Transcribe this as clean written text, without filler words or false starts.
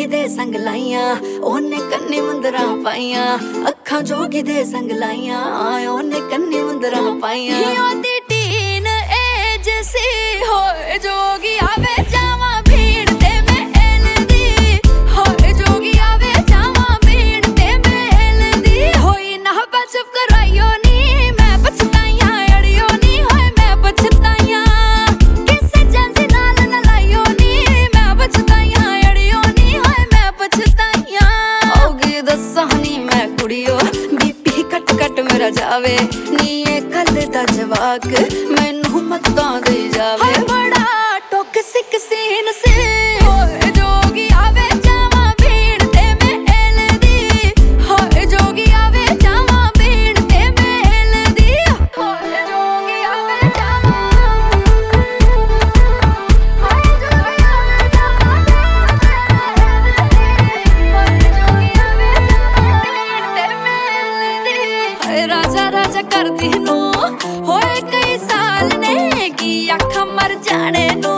जोगी दे संग लाइया ओने कन्नी मुंदरा पाइया अखां जोगी दे संग लाइया ओने कन्नी मुंदरा पाइया ओदी टीन एज सी होए जोगी आवे जावा भीड़ ते महल दी होए जोगी आवे जावा भीड़ ते महल दी होई ना बचफ कराइयो नी मैं पछताइया अड़ियो नी होए मैं पछताइया किसे जंसी नाल न लाइयो नी मैं पछताइया अड़ियो नी होए मैं पछताइया होगी दसानी मैं कुड़ियो बीपी कट कट मेरा जावे नी ये कल दा जवाक मैनू मत्तां दे जावे बड़ा टॉक्सिक सीन से होए जोगी आवे जावा भीड़ ते महल दी होए जोगी आवे जावा भीड़ ते महल दी होए जोगी आवे जावा होए जोगी आवे जावा होए जोगी आवे जावा भीड़ ते महल दी होए राजा राजा कर दी नू होए कई साल ने की अख मर जाने नू